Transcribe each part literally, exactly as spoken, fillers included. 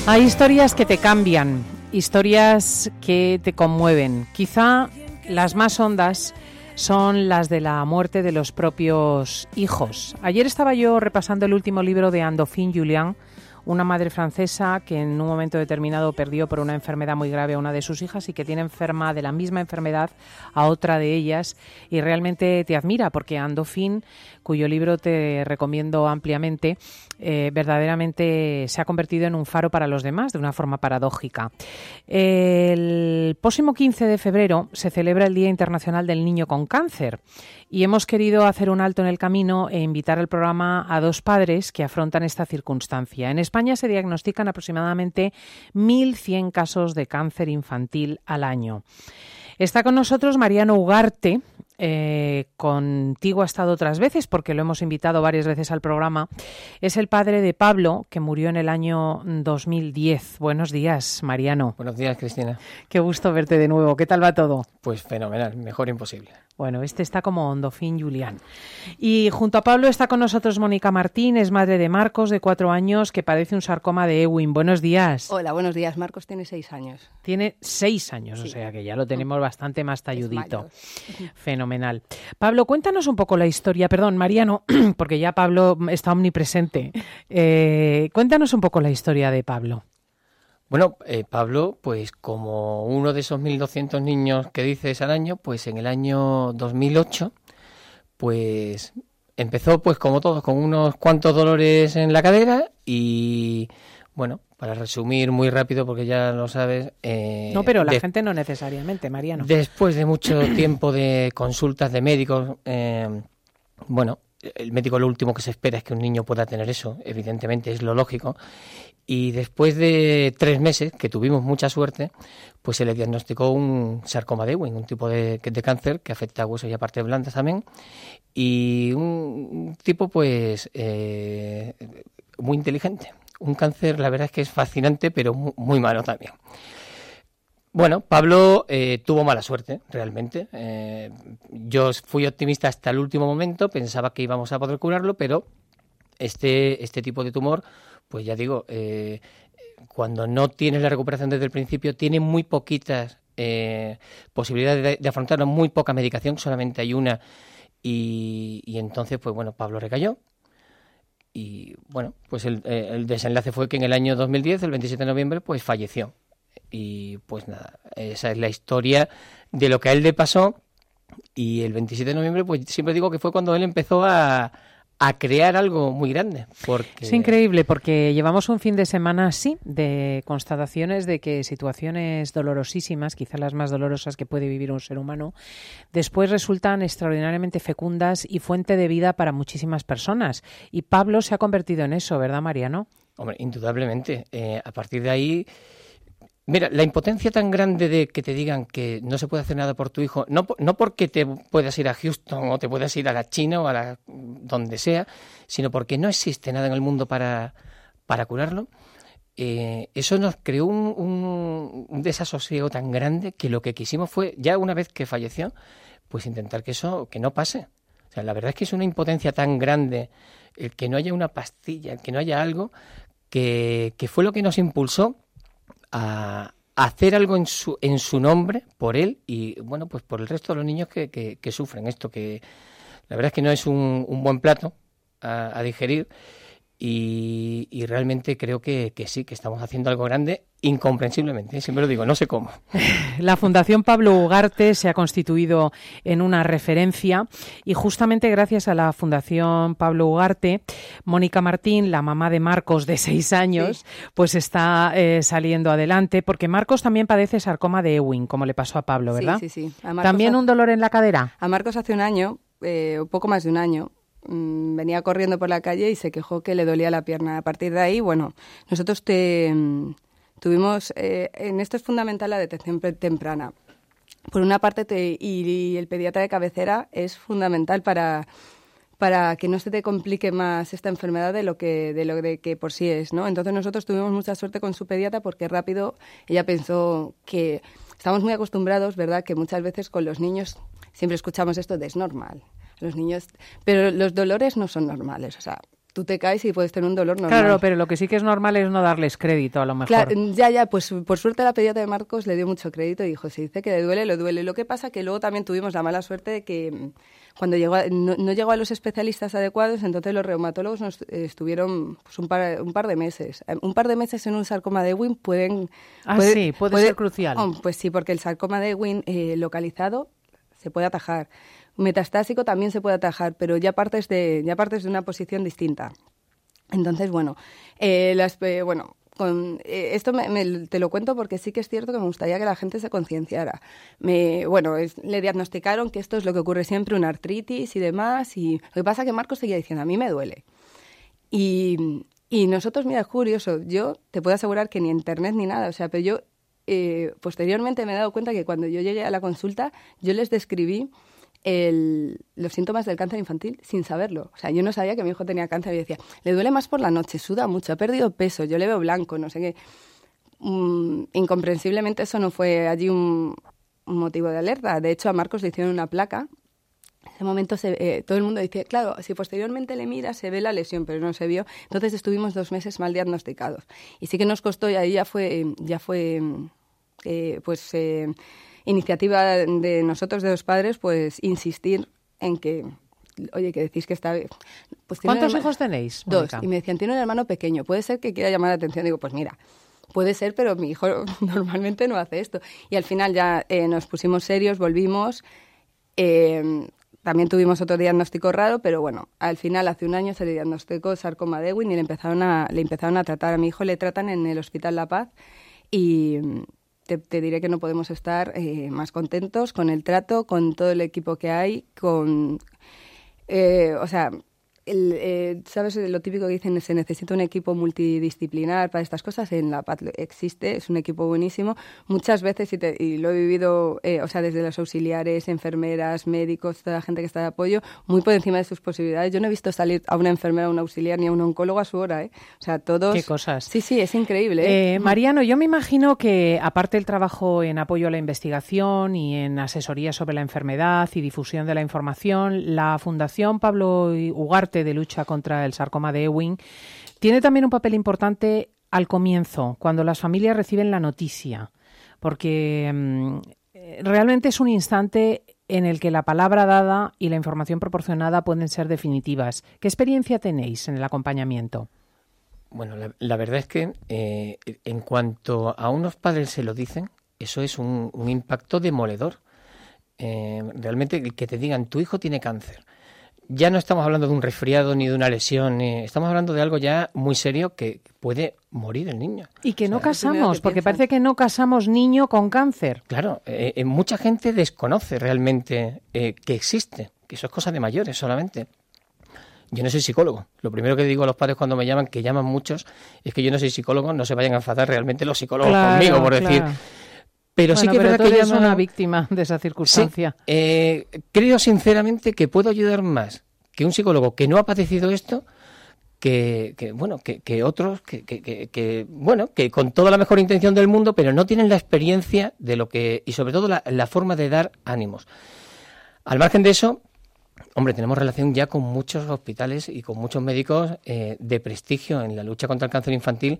Hay historias que te cambian, historias que te conmueven. Quizá las más hondas son las de la muerte de los propios hijos. Ayer estaba yo repasando el último libro de Anne Dauphine Julian, una madre francesa que en un momento determinado perdió por una enfermedad muy grave a una de sus hijas y que tiene enferma de la misma enfermedad a otra de ellas, y realmente te admira porque Anne Dauphine, cuyo libro te recomiendo ampliamente, eh, verdaderamente se ha convertido en un faro para los demás de una forma paradójica. El próximo quince de febrero se celebra el Día Internacional del Niño con Cáncer y hemos querido hacer un alto en el camino e invitar al programa a dos padres que afrontan esta circunstancia. En España se diagnostican aproximadamente mil cien casos de cáncer infantil al año. Está con nosotros Mariano Ugarte. Eh, contigo ha estado otras veces porque lo hemos invitado varias veces al programa. Es el padre de Pablo, que murió en el año dos mil diez. Buenos días, Mariano. Buenos días, Cristina. Qué gusto verte de nuevo. ¿Qué tal va todo? Pues fenomenal, mejor imposible. Bueno, este está como Anne Dauphine Julian. Y junto a Pablo está con nosotros Mónica Martín, es madre de Marcos, de cuatro años, que padece un sarcoma de Ewing. Buenos días. Hola, buenos días. Marcos tiene seis años. Tiene seis años, sí. O sea que ya lo tenemos bastante más talludito. Fenomenal. Pablo, cuéntanos un poco la historia. Perdón, Mariano, porque ya Pablo está omnipresente. Eh, cuéntanos un poco la historia de Pablo. Bueno, eh, Pablo, pues como uno de esos mil doscientos niños que dices al año, pues en el año dos mil ocho, pues empezó pues como todos, con unos cuantos dolores en la cadera y, bueno, para resumir muy rápido porque ya lo sabes... Eh, no, pero la de, gente no necesariamente, Mariano. Después de mucho tiempo de consultas de médicos, eh, bueno, el médico lo último que se espera es que un niño pueda tener eso, evidentemente es lo lógico. Y después de tres meses, que tuvimos mucha suerte, pues se le diagnosticó un sarcoma de Ewing, un tipo de, de cáncer que afecta a huesos y a partes blandas también. Y un, un tipo, pues, eh, muy inteligente. Un cáncer, la verdad es que es fascinante, pero muy, muy malo también. Bueno, Pablo eh, tuvo mala suerte, realmente. Eh, yo fui optimista hasta el último momento, pensaba que íbamos a poder curarlo, pero este, este tipo de tumor... Pues ya digo, eh, cuando no tienes la recuperación desde el principio, tiene muy poquitas eh, posibilidades de, de afrontarlo, muy poca medicación, solamente hay una. Y, y entonces, pues bueno, Pablo recayó. Y bueno, pues el, el desenlace fue que en el año dos mil diez, el veintisiete de noviembre, pues falleció. Y pues nada, esa es la historia de lo que a él le pasó. Y el veintisiete de noviembre, pues siempre digo que fue cuando él empezó a... a crear algo muy grande. Porque... Es increíble porque llevamos un fin de semana así de constataciones de que situaciones dolorosísimas, quizás las más dolorosas que puede vivir un ser humano, después resultan extraordinariamente fecundas y fuente de vida para muchísimas personas. Y Pablo se ha convertido en eso, ¿verdad, Mariano? Hombre, indudablemente. Eh, a partir de ahí... Mira, la impotencia tan grande de que te digan que no se puede hacer nada por tu hijo, no, no porque te puedas ir a Houston o te puedas ir a la China o a la donde sea, sino porque no existe nada en el mundo para, para curarlo, eh, eso nos creó un, un, un desasosiego tan grande que lo que quisimos fue, ya una vez que falleció, pues intentar que eso que no pase. O sea, la verdad es que es una impotencia tan grande el que no haya una pastilla, el que no haya algo, que, que fue lo que nos impulsó a hacer algo en su en su nombre, por él y, bueno, pues por el resto de los niños que, que, que sufren esto, que la verdad es que no es un, un buen plato a, a digerir y, y realmente creo que, que sí, que estamos haciendo algo grande incomprensiblemente, siempre lo digo, no sé cómo. La Fundación Pablo Ugarte se ha constituido en una referencia y justamente gracias a la Fundación Pablo Ugarte, Mónica Martín, la mamá de Marcos de seis años, sí. pues está eh, saliendo adelante porque Marcos también padece sarcoma de Ewing, como le pasó a Pablo, ¿verdad? Sí, sí, sí. A Marcos ¿También ha... un dolor en la cadera? A Marcos hace un año, eh, un poco más de un año, venía corriendo por la calle y se quejó que le dolía la pierna. A partir de ahí, bueno, nosotros te, tuvimos... Eh, en esto es fundamental la detección temprana. Por una parte, te, y, y el pediatra de cabecera es fundamental para, para que no se te complique más esta enfermedad de lo que de lo de que por sí es, ¿no? Entonces nosotros tuvimos mucha suerte con su pediatra porque rápido ella pensó que... Estamos muy acostumbrados, ¿verdad?, que muchas veces con los niños siempre escuchamos esto de es normal. Los niños, pero los dolores no son normales, o sea, tú te caes y puedes tener un dolor normal. Claro, pero lo que sí que es normal es no darles crédito, a lo mejor. Claro, ya, ya, pues por suerte la pediatra de Marcos le dio mucho crédito y dijo, si dice que le duele, le duele. Lo que pasa que luego también tuvimos la mala suerte de que cuando llegó a, no, no llegó a los especialistas adecuados, entonces los reumatólogos nos eh, estuvieron pues, un, par, un par de meses. Un par de meses en un sarcoma de Ewing pueden... Ah, puede, sí, puede, puede ser crucial. Oh, pues sí, porque el sarcoma de Ewing eh, localizado se puede atajar. Metastásico también se puede atajar, pero ya partes de, ya partes de una posición distinta. Entonces, bueno, eh, las, eh, bueno con, eh, esto me, me, te lo cuento porque sí que es cierto que me gustaría que la gente se concienciara. Me, bueno, es, le diagnosticaron que esto es lo que ocurre siempre, una artritis y demás, y lo que pasa es que Marcos seguía diciendo, a mí me duele. Y, y nosotros, mira, es curioso, yo te puedo asegurar que ni internet ni nada, o sea, pero yo eh, posteriormente me he dado cuenta que cuando yo llegué a la consulta, yo les describí El, los síntomas del cáncer infantil sin saberlo. O sea, yo no sabía que mi hijo tenía cáncer y decía, le duele más por la noche, suda mucho, ha perdido peso, yo le veo blanco, no sé qué. Mm, incomprensiblemente eso no fue allí un, un motivo de alerta. De hecho, a Marcos le hicieron una placa. En ese momento se, eh, todo el mundo dice, claro, si posteriormente le mira se ve la lesión, pero no se vio. Entonces estuvimos dos meses mal diagnosticados. Y sí que nos costó, y ahí ya fue, ya fue eh, pues... Eh, iniciativa de nosotros, de los padres, pues insistir en que, oye, que decís que está... Pues ¿Cuántos hijos tenéis, Dos. Mónica? Y me decían, tiene un hermano pequeño, puede ser que quiera llamar la atención. Digo, pues mira, puede ser, pero mi hijo normalmente no hace esto. Y al final ya eh, nos pusimos serios, volvimos. Eh, también tuvimos otro diagnóstico raro, pero bueno, al final hace un año se le diagnosticó sarcoma de Ewing y le empezaron a, le empezaron a tratar. A mi hijo le tratan en el Hospital La Paz y... Te, te diré que no podemos estar eh, más contentos con el trato, con todo el equipo que hay, con... Eh, o sea, el, eh, ¿sabes lo típico que dicen? Se necesita un equipo multidisciplinar para estas cosas. En La Paz existe, es un equipo buenísimo. Muchas veces, y, te, y lo he vivido, eh, o sea, desde los auxiliares, enfermeras, médicos, toda la gente que está de apoyo, muy por encima de sus posibilidades. Yo no he visto salir a una enfermera, a un auxiliar, ni a un oncólogo a su hora, ¿eh? O sea, todos... ¿Qué cosas? Sí, sí, es increíble. ¿eh? Eh, Mariano, yo me imagino que, aparte del trabajo en apoyo a la investigación y en asesoría sobre la enfermedad y difusión de la información, la Fundación Pablo Ugarte de lucha contra el sarcoma de Ewing tiene también un papel importante al comienzo, cuando las familias reciben la noticia, porque mmm, realmente es un instante en el que la palabra dada y la información proporcionada pueden ser definitivas. ¿Qué experiencia tenéis en el acompañamiento? Bueno, la, la verdad es que eh, en cuanto a unos padres se lo dicen, eso es un, un impacto demoledor. Eh, realmente el que te digan, tu hijo tiene cáncer. Ya no estamos hablando de un resfriado ni de una lesión, ni, estamos hablando de algo ya muy serio que puede morir el niño. Y que no o sea, casamos, que porque piensan. Parece que no casamos niño con cáncer. Claro, eh, eh, mucha gente desconoce realmente eh, que existe, que eso es cosa de mayores solamente. Yo no soy psicólogo. Lo primero que digo a los padres cuando me llaman, que llaman muchos, es que yo no soy psicólogo, no se vayan a enfadar realmente los psicólogos claro, conmigo, por claro. decir... Pero bueno, sí que pero es verdad que yo soy una víctima de esa circunstancia. Sí, eh, creo sinceramente que puedo ayudar más que un psicólogo que no ha padecido esto, que, que bueno, que, que otros, que, que, que, que bueno, que con toda la mejor intención del mundo, pero no tienen la experiencia de lo que y sobre todo la, la forma de dar ánimos. Al margen de eso, hombre, tenemos relación ya con muchos hospitales y con muchos médicos eh, de prestigio en la lucha contra el cáncer infantil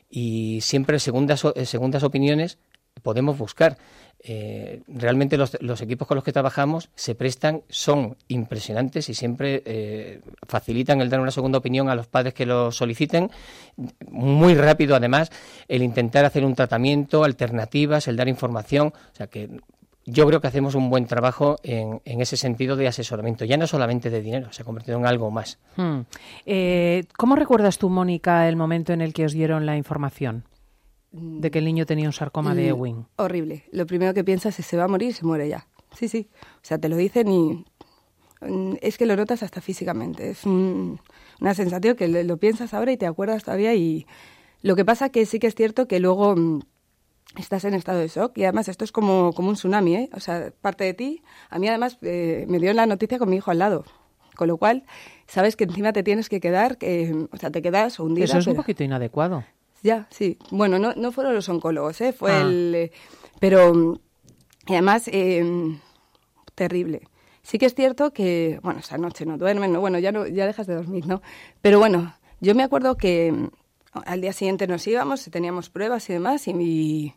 y siempre segundas segundas opiniones podemos buscar. Eh, realmente los, los equipos con los que trabajamos se prestan, son impresionantes y siempre eh, facilitan el dar una segunda opinión a los padres que lo soliciten. Muy rápido, además, el intentar hacer un tratamiento, alternativas, el dar información. O sea que yo creo que hacemos un buen trabajo en, en ese sentido de asesoramiento. Ya no solamente de dinero, se ha convertido en algo más. Hmm. Eh, ¿Cómo recuerdas tú, Mónica, el momento en el que os dieron la información de que el niño tenía un sarcoma de Ewing? Horrible. Lo primero que piensas es se va a morir y se muere ya. Sí, sí. O sea, te lo dicen y es que lo notas hasta físicamente. Es un, una sensación que lo piensas ahora y te acuerdas todavía. Y lo que pasa que sí que es cierto que luego mmm, estás en estado de shock y además esto es como, como un tsunami, ¿eh? O sea, parte de ti. A mí además eh, me dio la noticia con mi hijo al lado. Con lo cual, sabes que encima te tienes que quedar, que, o sea, te quedas hundida. Eso es pero... un poquito inadecuado. Ya, sí. Bueno, no, no fueron los oncólogos, ¿eh? Fue ah. el... Eh, pero, y además, eh, terrible. Sí que es cierto que, bueno, esa noche no duermen, ¿no? Bueno, ya, no, ya dejas de dormir, ¿no? Pero bueno, yo me acuerdo que al día siguiente nos íbamos, teníamos pruebas y demás, y, y,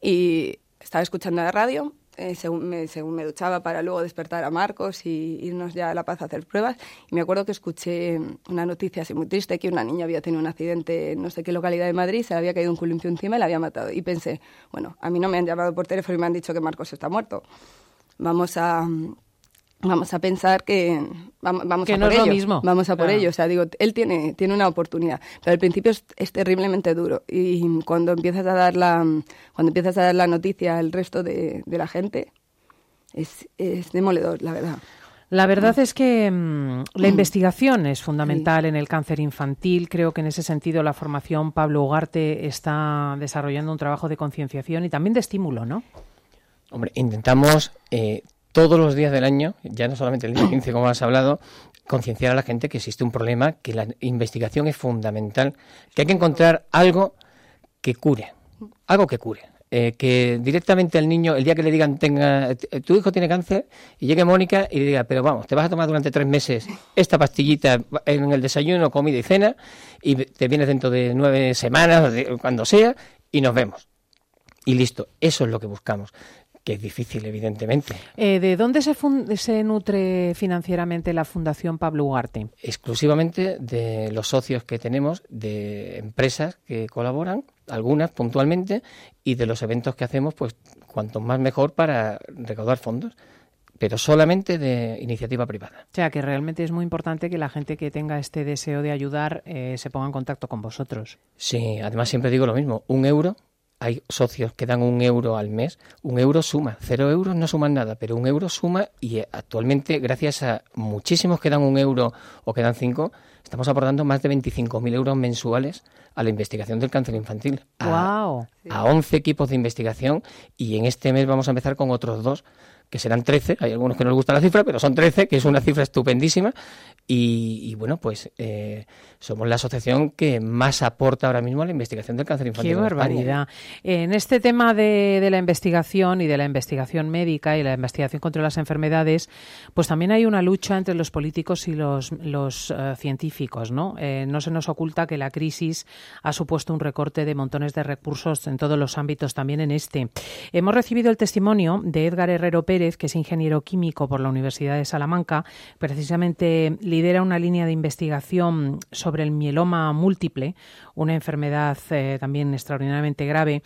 y estaba escuchando la radio, eh, según, me, según me duchaba para luego despertar a Marcos y irnos ya a La Paz a hacer pruebas, y me acuerdo que escuché una noticia así muy triste, que una niña había tenido un accidente en no sé qué localidad de Madrid, se le había caído un columpio encima y la había matado. Y pensé, bueno, a mí no me han llamado por teléfono y me han dicho que Marcos está muerto. Vamos a... Vamos a pensar que vamos, vamos que a no por es ello. lo mismo. Vamos a por Claro. ello. O sea, digo, él tiene, tiene una oportunidad, pero al principio es, es terriblemente duro. Y cuando empiezas a dar la, cuando empiezas a dar la noticia al resto de, de la gente, es, es demoledor, la verdad. La verdad es que mmm, la investigación es fundamental Sí. en el cáncer infantil. Creo que en ese sentido la formación Pablo Ugarte está desarrollando un trabajo de concienciación y también de estímulo, ¿no? Hombre, intentamos eh, todos los días del año, ya no solamente el día quince como has hablado, concienciar a la gente que existe un problema, que la investigación es fundamental, que hay que encontrar algo que cure, algo que cure. Eh, que directamente al niño, el día que le digan, tenga, tu hijo tiene cáncer, y llegue Mónica y le diga, pero vamos, te vas a tomar durante tres meses esta pastillita en el desayuno, comida y cena, y te vienes dentro de nueve semanas, de, cuando sea, y nos vemos. Y listo, eso es lo que buscamos. Que es difícil, evidentemente. Eh, ¿De dónde se, fun- se nutre financieramente la Fundación Pablo Ugarte? Exclusivamente de los socios que tenemos, de empresas que colaboran, algunas puntualmente, y de los eventos que hacemos, pues cuanto más mejor para recaudar fondos, pero solamente de iniciativa privada. O sea, que realmente es muy importante que la gente que tenga este deseo de ayudar eh, se ponga en contacto con vosotros. Sí, además siempre digo lo mismo, un euro. Hay socios que dan un euro al mes, un euro suma, cero euros no suman nada, pero un euro suma y actualmente, gracias a muchísimos que dan un euro o que dan cinco, estamos aportando más de veinticinco mil euros mensuales a la investigación del cáncer infantil. A, ¡Wow! a once equipos de investigación y en este mes vamos a empezar con otros dos, que serán trece, hay algunos que no les gusta la cifra, pero son trece, que es una cifra estupendísima. Y, y bueno, pues eh, somos la asociación que más aporta ahora mismo a la investigación del cáncer infantil. ¡Qué barbaridad! En este tema de, de la investigación y de la investigación médica y la investigación contra las enfermedades, pues también hay una lucha entre los políticos y los, los uh, científicos, ¿no? Eh, no se nos oculta que la crisis ha supuesto un recorte de montones de recursos en todos los ámbitos, también en este. Hemos recibido el testimonio de Edgar Herrero Pérez, que es ingeniero químico por la Universidad de Salamanca, precisamente lidera una línea de investigación sobre el mieloma múltiple, una enfermedad eh, también extraordinariamente grave,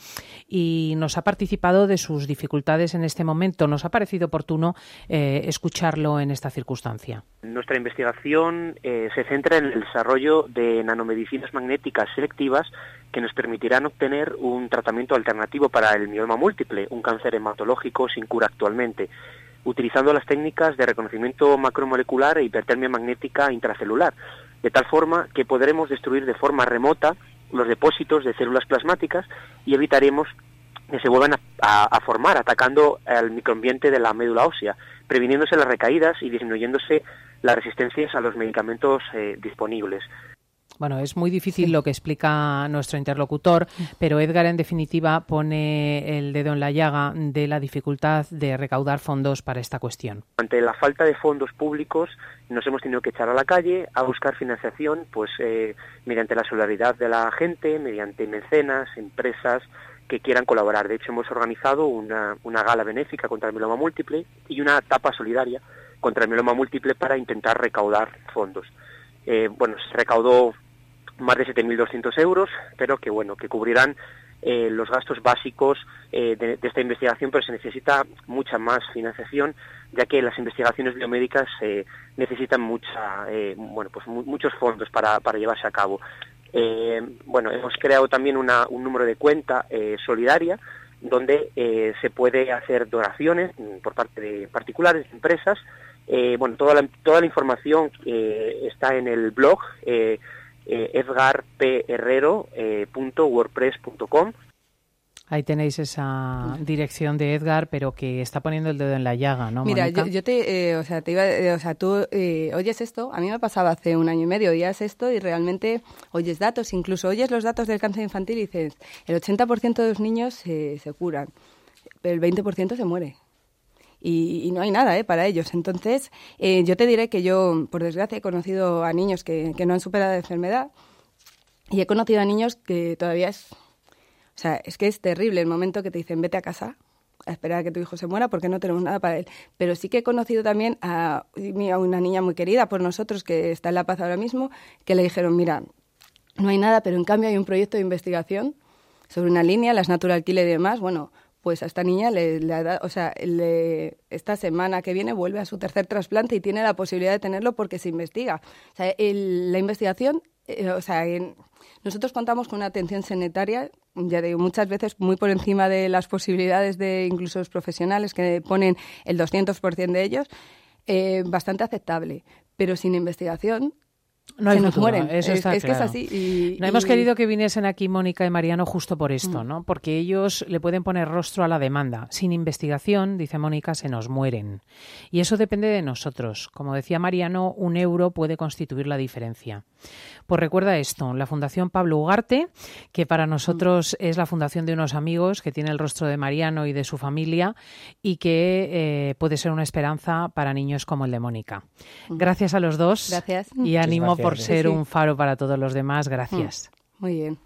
y nos ha participado de sus dificultades en este momento. Nos ha parecido oportuno eh, escucharlo en esta circunstancia. Nuestra investigación eh, se centra en el desarrollo de nanomedicinas magnéticas selectivas que nos permitirán obtener un tratamiento alternativo para el mieloma múltiple, un cáncer hematológico sin cura actualmente, utilizando las técnicas de reconocimiento macromolecular e hipertermia magnética intracelular, de tal forma que podremos destruir de forma remota los depósitos de células plasmáticas y evitaremos que se vuelvan a, a, a formar atacando al microambiente de la médula ósea, previniéndose las recaídas y disminuyéndose las resistencias a los medicamentos eh, disponibles. Bueno, es muy difícil Sí. lo que explica nuestro interlocutor, pero Edgar, en definitiva, pone el dedo en la llaga de la dificultad de recaudar fondos para esta cuestión. Ante la falta de fondos públicos, nos hemos tenido que echar a la calle a buscar financiación, pues eh, mediante la solidaridad de la gente, mediante mecenas, empresas que quieran colaborar. De hecho, hemos organizado una, una gala benéfica contra el mieloma múltiple y una tapa solidaria contra el mieloma múltiple para intentar recaudar fondos. Eh, bueno, se recaudó más de siete mil doscientos euros, pero que bueno, que cubrirán eh, los gastos básicos eh, de, de esta investigación, pero se necesita mucha más financiación, ya que las investigaciones biomédicas eh, necesitan mucha, eh, bueno, pues mu- muchos fondos para, para llevarse a cabo. Eh, bueno, hemos creado también una, un número de cuenta eh, solidaria, donde eh, se puede hacer donaciones por parte de particulares, de empresas. Eh, bueno, toda la, toda la información eh, está en el blog eh, eh, edgar p herrero punto wordpress punto com. Ahí tenéis esa dirección de Edgar, pero que está poniendo el dedo en la llaga, ¿no, Mira, Mónica? yo, yo te, eh, o sea, te iba, eh, o sea, tú eh, oyes esto, a mí me pasaba hace un año y medio, oías esto y realmente oyes datos, incluso oyes los datos del cáncer infantil y dices, el ochenta por ciento de los niños se, se curan, pero el veinte por ciento se muere. y, y no hay nada ¿eh? para ellos. Entonces, eh, yo te diré que yo, por desgracia, he conocido a niños que, que no han superado la enfermedad y he conocido a niños que todavía es... O sea, es que es terrible el momento que te dicen vete a casa a esperar a que tu hijo se muera porque no tenemos nada para él. Pero sí que he conocido también a, a una niña muy querida por nosotros que está en La Paz ahora mismo, que le dijeron, mira, no hay nada, pero en cambio hay un proyecto de investigación sobre una línea, las natural killer y demás. Bueno, pues a esta niña le, le ha dado, o sea, le, esta semana que viene vuelve a su tercer trasplante y tiene la posibilidad de tenerlo porque se investiga. O sea, el, la investigación, eh, o sea, en, nosotros contamos con una atención sanitaria, ya digo, muchas veces muy por encima de las posibilidades de incluso los profesionales que ponen el doscientos por ciento de ellos, eh, bastante aceptable. Pero sin investigación no hay se nos futuro, mueren. Eso es, está es claro. que es así. Y, no y... hemos querido que viniesen aquí Mónica y Mariano justo por esto, mm. ¿no? Porque ellos le pueden poner rostro a la demanda. Sin investigación, dice Mónica, se nos mueren. Y eso depende de nosotros. Como decía Mariano, un euro puede constituir la diferencia. Pues recuerda esto, la Fundación Pablo Ugarte, que para nosotros es la fundación de unos amigos que tiene el rostro de Mariano y de su familia y que eh, puede ser una esperanza para niños como el de Mónica. Gracias a los dos. Gracias. Y ánimo Gracias, por sí, ser sí. un faro para todos los demás. Gracias. Muy bien.